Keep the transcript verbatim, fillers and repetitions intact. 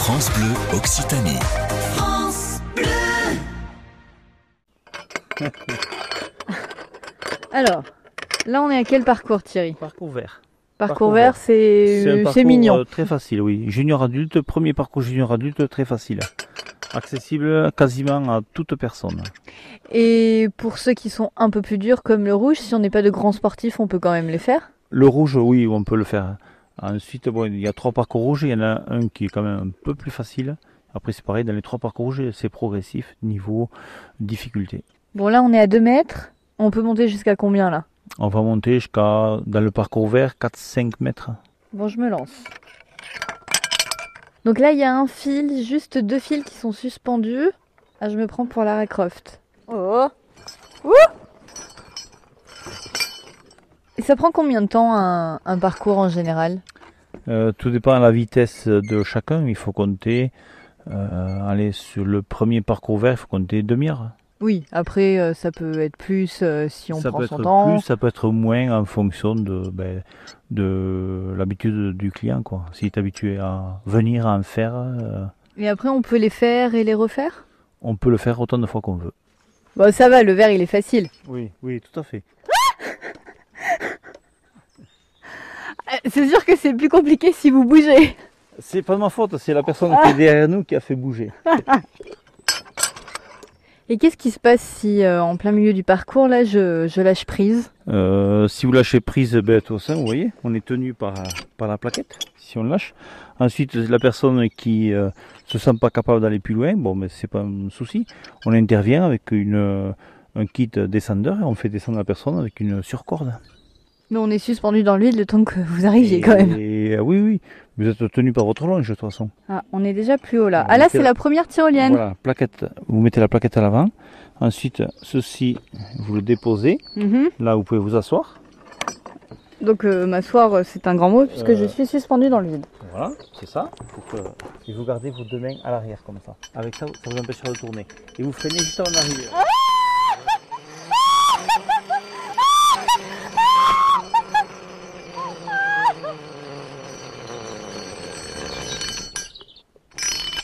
France Bleu Occitanie. France Bleu. Alors, là on est à quel parcours, Thierry? Parcours vert. Parcours, Parcours vert, vert. c'est C'est mignon. euh, très facile, oui. Junior adulte, premier parcours junior adulte, très facile. Accessible quasiment à toute personne. Et pour ceux qui sont un peu plus durs, comme le rouge, si on n'est pas de grands sportifs, on peut quand même les faire? Le rouge, oui, on peut le faire. Ensuite, bon, il y a trois parcours rouges, il y en a un qui est quand même un peu plus facile. Après, c'est pareil, dans les trois parcours rouges, c'est progressif, niveau difficulté. Bon, là on est à deux mètres. On peut monter jusqu'à combien là? On va monter jusqu'à, dans le parcours vert, quatre à cinq mètres. Bon, je me lance. Donc là, il y a un fil, juste deux fils qui sont suspendus. Ah, je me prends pour Lara Croft. Oh. Ouh. Et ça prend combien de temps un, un parcours en général? Euh, tout dépend de la vitesse de chacun. Il faut compter, euh, allez, sur le premier parcours vert, il faut compter demi-heure. Oui, après euh, ça peut être plus euh, si on ça prend peut son être temps. plus, ça peut être moins en fonction de, ben, de l'habitude du client, quoi. S'il est habitué à venir, à en faire, euh, Et après on peut les faire et les refaire? on peut le faire autant de fois qu'on veut. Bon, ça va, le verre il est facile. Oui, oui, tout à fait. C'est sûr que c'est plus compliqué si vous bougez. C'est pas de ma faute, c'est la personne qui est derrière nous qui a fait bouger. Et qu'est-ce qui se passe si euh, en plein milieu du parcours là je, je lâche prise? Euh, si vous lâchez prise, ben, tout ça, vous voyez, on est tenu par, par la plaquette, si on lâche. Ensuite, la personne qui euh, se sent pas capable d'aller plus loin, bon, mais c'est pas un souci. On intervient avec une, un kit descendeur et on fait descendre la personne avec une surcorde. Mais on est suspendu dans l'huile le temps que vous arriviez quand même. Et euh, oui, oui, vous êtes tenu par votre longe de toute façon. Ah, on est déjà plus haut là. Vous Ah là mettez c'est la- la première tyrolienne. Voilà, plaquette, vous mettez la plaquette à l'avant. Ensuite, ceci, vous le déposez. Mhm. Là, vous pouvez vous asseoir. Donc euh, m'asseoir euh, c'est un grand mot puisque Euh. je suis suspendu dans le vide. Voilà, c'est ça. Faut que, et vous gardez vos deux mains à l'arrière comme ça. Avec ça, ça vous empêchera de tourner. Et vous freinez juste avant d'arriver.